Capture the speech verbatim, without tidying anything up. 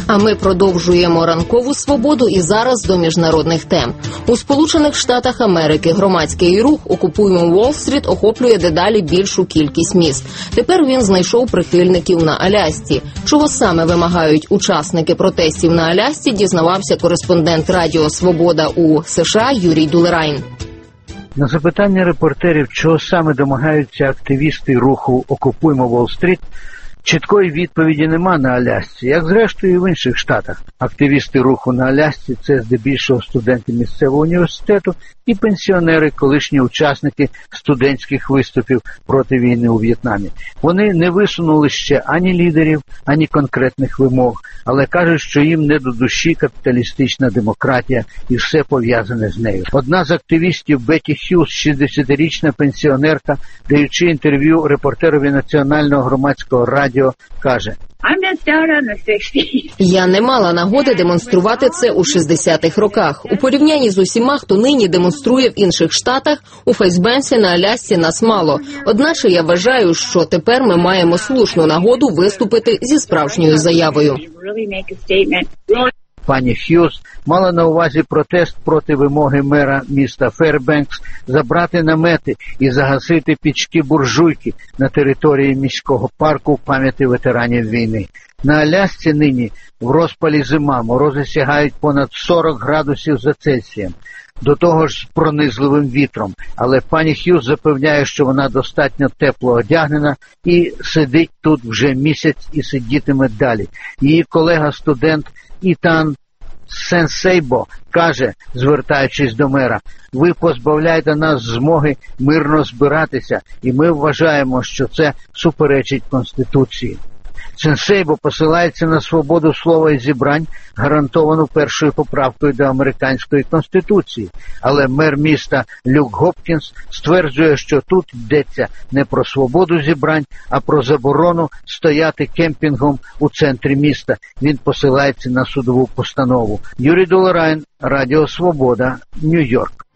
А ми продовжуємо ранкову свободу і зараз до міжнародних тем. У Сполучених Штатах Америки громадський рух «Окупуємо Уолл-стріт» охоплює дедалі більшу кількість міст. Тепер він знайшов прихильників на Алясці. Чого саме вимагають учасники протестів на Алясці, дізнавався кореспондент Радіо Свобода у США Юрій Дулерайн. На запитання репортерів, чого саме домагаються активісти руху «Окупуємо Уолл-стріт», чіткої відповіді нема на Алясці, як зрештою і в інших штатах. Активісти руху на Алясці – це здебільшого студенти місцевого університету і пенсіонери, колишні учасники студентських виступів проти війни у В'єтнамі. Вони не висунули ще ані лідерів, ані конкретних вимог, але кажуть, що їм не до душі капіталістична демократія і все пов'язане з нею. Одна з активістів Бетті Х'юз, шістдесятирічна пенсіонерка, даючи інтерв'ю репортерові Національного громадського радіо, каже: «Я не мала нагоди демонструвати це у шістдесятих роках. У порівнянні з усіма, хто нині демонструє в інших штатах, у Фейсбенсі на Алясці нас мало. Одначе я вважаю, що тепер ми маємо слушну нагоду виступити зі справжньою заявою». Пані Х'юз мала на увазі протест проти вимоги мера міста Фербенкс забрати намети і загасити пічки-буржуйки на території міського парку в пам'яті ветеранів війни. На Алясці нині в розпалі зима, морози сягають понад сорок градусів за Цельсієм. До того ж з пронизливим вітром. Але пані Х'юз запевняє, що вона достатньо тепло одягнена і сидить тут вже місяць і сидітиме далі. Її колега-студент Ітан Сенсейбо каже, звертаючись до мера: «Ви позбавляєте нас змоги мирно збиратися, і ми вважаємо, що це суперечить Конституції». Сенсейбо посилається на свободу слова і зібрань, гарантовану першою поправкою до американської Конституції. Але мер міста Люк Гопкінс стверджує, що тут йдеться не про свободу зібрань, а про заборону стояти кемпінгом у центрі міста. Він посилається на судову постанову. Юрій Дулерайн, Радіо Свобода, Нью-Йорк.